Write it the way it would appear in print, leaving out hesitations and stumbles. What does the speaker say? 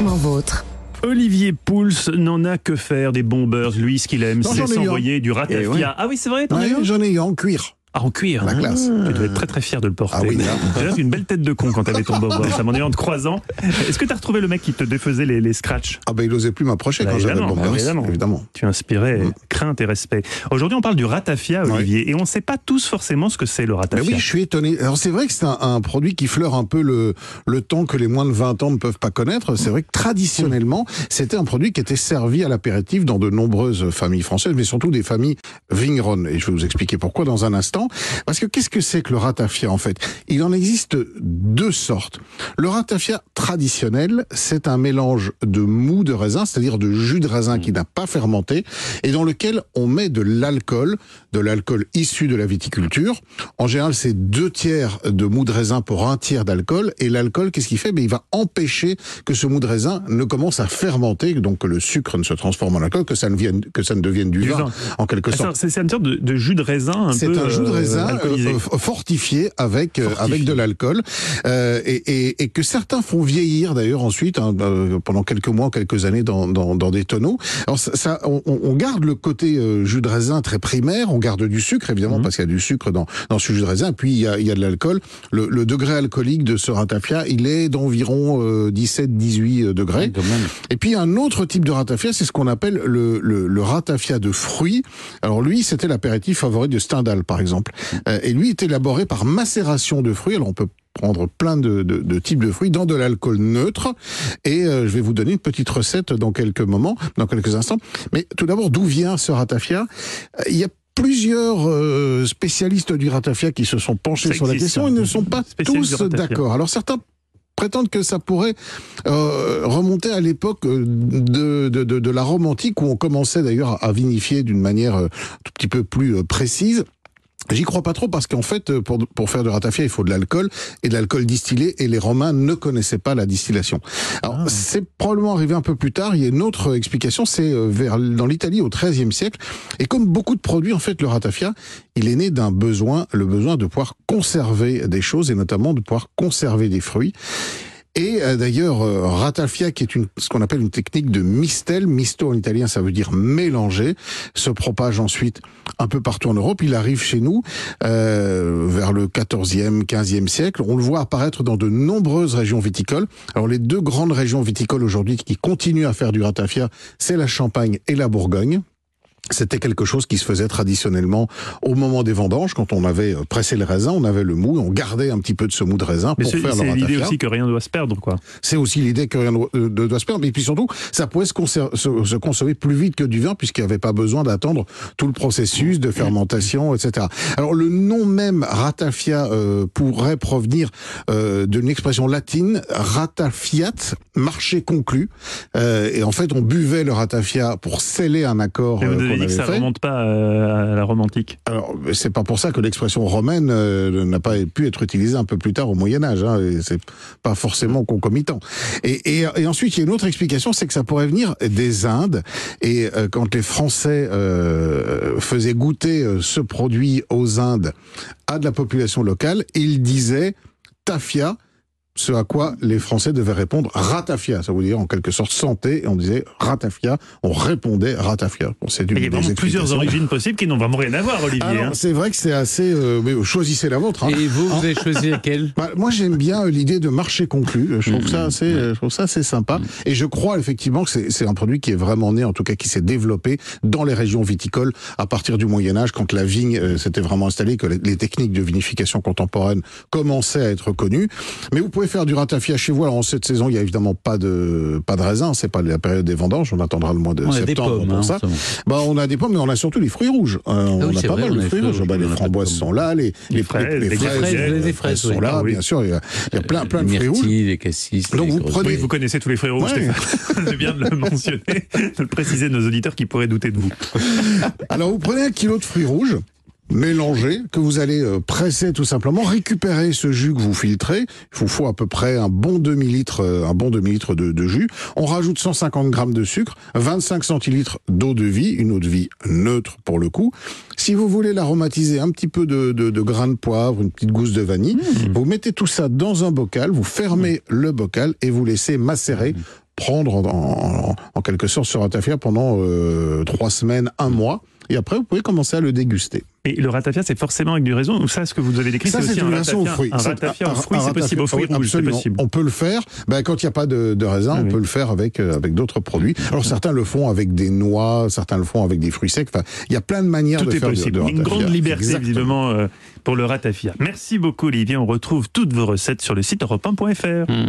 Parfaitement vôtre. Olivier Pouls n'en a que faire des bombers. Lui, ce qu'il aime, c'est s'envoyer du ratafia. Ouais. Ah oui, c'est vrai, t'en as eu? J'en ai eu en cuir. Ah, en cuir. La classe. Tu devais être très très fier de le porter. Ah oui, J'avais une belle tête de con quand t'avais ton bober. Ça m'en est en croisant. Est-ce que t'as retrouvé le mec qui te défaisait les scratchs? Ah ben il osait plus m'approcher quand j'avais le bombers. Évidemment. Tu inspirais crainte et respect. Aujourd'hui, on parle du ratafia, Olivier, et on ne sait pas tous forcément ce que c'est le ratafia. Mais oui, je suis étonné. Alors c'est vrai que c'est un produit qui fleure un peu le temps que les moins de 20 ans ne peuvent pas connaître. C'est vrai que traditionnellement, c'était un produit qui était servi à l'apéritif dans de nombreuses familles françaises, mais surtout des familles vigneronnes. Et je vais vous expliquer pourquoi dans un instant. Parce que qu'est-ce que c'est que le ratafia en fait? Il en existe deux sortes. Le ratafia traditionnel, c'est un mélange de mou de raisin, c'est-à-dire de jus de raisin qui n'a pas fermenté, et dans lequel on met de l'alcool issu de la viticulture. En général, c'est 2/3 de mou de raisin pour 1/3 d'alcool, et l'alcool, qu'est-ce qu'il fait? Il va empêcher que ce mou de raisin ne commence à fermenter, donc que le sucre ne se transforme en alcool, que ça ne devienne du vin, en quelque sorte. C'est une sorte de jus de raisin C'est un jus de raisin fortifié avec de l'alcool et que certains font vieillir d'ailleurs ensuite pendant quelques mois, quelques années dans des tonneaux. Alors on garde le côté jus de raisin très primaire, on garde du sucre évidemment parce qu'il y a du sucre dans ce jus de raisin, puis il y a de l'alcool. Le degré alcoolique de ce ratafia, il est d'environ 17-18 degrés. Et puis un autre type de ratafia, c'est ce qu'on appelle le ratafia de fruits. Alors lui, c'était l'apéritif favori de Stendhal par exemple. Et lui est élaboré par macération de fruits. Alors on peut prendre plein de types de fruits dans de l'alcool neutre. Et je vais vous donner une petite recette dans quelques instants. Mais tout d'abord, d'où vient ce ratafia? Il y a plusieurs spécialistes du ratafia qui se sont penchés sur la question. Ils ne sont pas tous d'accord. Alors certains prétendent que ça pourrait remonter à l'époque de la Rome antique, où on commençait d'ailleurs à vinifier d'une manière un tout petit peu plus précise. J'y crois pas trop parce qu'en fait, pour faire du ratafia, il faut de l'alcool et de l'alcool distillé, et les Romains ne connaissaient pas la distillation. Alors, c'est probablement arrivé un peu plus tard. Il y a une autre explication, c'est dans l'Italie au XIIIe siècle. Et comme beaucoup de produits, en fait, le ratafia, il est né d'un besoin, le besoin de pouvoir conserver des choses et notamment de pouvoir conserver des fruits. Et d'ailleurs, ratafia, qui est ce qu'on appelle une technique de mistel, misto en italien, ça veut dire mélanger, se propage ensuite un peu partout en Europe. Il arrive chez nous vers le XIVe, XVe siècle. On le voit apparaître dans de nombreuses régions viticoles. Alors les deux grandes régions viticoles aujourd'hui qui continuent à faire du ratafia, c'est la Champagne et la Bourgogne. C'était quelque chose qui se faisait traditionnellement au moment des vendanges, quand on avait pressé le raisin, on avait le mou, on gardait un petit peu de ce mou de raisin pour faire le ratafia. C'est l'idée aussi que rien ne doit se perdre, quoi. C'est aussi l'idée que rien ne doit se perdre, mais puis surtout, ça pouvait se consommer plus vite que du vin, puisqu'il n'y avait pas besoin d'attendre tout le processus de fermentation, etc. Alors le nom même ratafia pourrait provenir d'une expression latine, ratafiat, marché conclu, et en fait on buvait le ratafia pour sceller un accord. Que ça ne remonte pas à la Rome antique. Alors, c'est pas pour ça que l'expression romaine n'a pas pu être utilisée un peu plus tard au Moyen-Âge. C'est pas forcément concomitant. Et ensuite, il y a une autre explication, c'est que ça pourrait venir des Indes. Et quand les Français faisaient goûter ce produit aux Indes à de la population locale, ils disaient tafia. Ce à quoi les Français devaient répondre ratafia, ça veut dire en quelque sorte santé, et on disait ratafia, on répondait ratafia. Bon, il y a vraiment plusieurs origines possibles qui n'ont vraiment rien à voir, Olivier. Alors, c'est vrai que c'est assez... mais choisissez la vôtre. Et vous avez choisi laquelle? Moi, j'aime bien l'idée de marché conclu. Je trouve ça assez sympa. Et je crois effectivement que c'est un produit qui est vraiment né, en tout cas qui s'est développé dans les régions viticoles à partir du Moyen-Âge, quand la vigne s'était vraiment installée, que les techniques de vinification contemporaine commençaient à être connues. Mais vous pouvez faire du ratafia chez vous. Alors en cette saison, il y a évidemment pas de raisin, c'est pas la période des vendanges, on attendra le mois de septembre pour ça. On a des pommes, mais on a surtout les fruits rouges. On a pas mal de fruits rouges. Les framboises sont là, les fraises sont là, bien sûr. Il y a plein de fruits rouges. Les cassis. Donc vous connaissez tous les fruits rouges, Stéphane. C'est bien de le mentionner, de le préciser de nos auditeurs qui pourraient douter de vous. Alors vous prenez 1 kilo de fruits rouges, mélangé, que vous allez presser tout simplement, récupérer ce jus que vous filtrez. Il vous faut à peu près un bon demi-litre de jus. On rajoute 150 grammes de sucre, 25 centilitres d'eau de vie, une eau de vie neutre pour le coup. Si vous voulez l'aromatiser, un petit peu de grains de poivre, une petite gousse de vanille, vous mettez tout ça dans un bocal, vous fermez le bocal et vous laissez macérer prendre en quelque sorte ce ratafia pendant 3 semaines, 1 mois. Et après, vous pouvez commencer à le déguster. Et le ratafia, c'est forcément avec du raisin, ou ça, ce que vous avez décrit, ça, c'est aussi une version aux fruits. Un ratafia aux fruits, c'est possible, aux fruits rouges, c'est possible. On peut le faire, quand il n'y a pas de raisin, on peut le faire avec d'autres produits. Alors certains le font avec des noix, certains le font avec des fruits secs, enfin, il y a plein de manières de faire du ratafia. Une grande liberté, évidemment, pour le ratafia. Merci beaucoup, Olivier. On retrouve toutes vos recettes sur le site europe1.fr.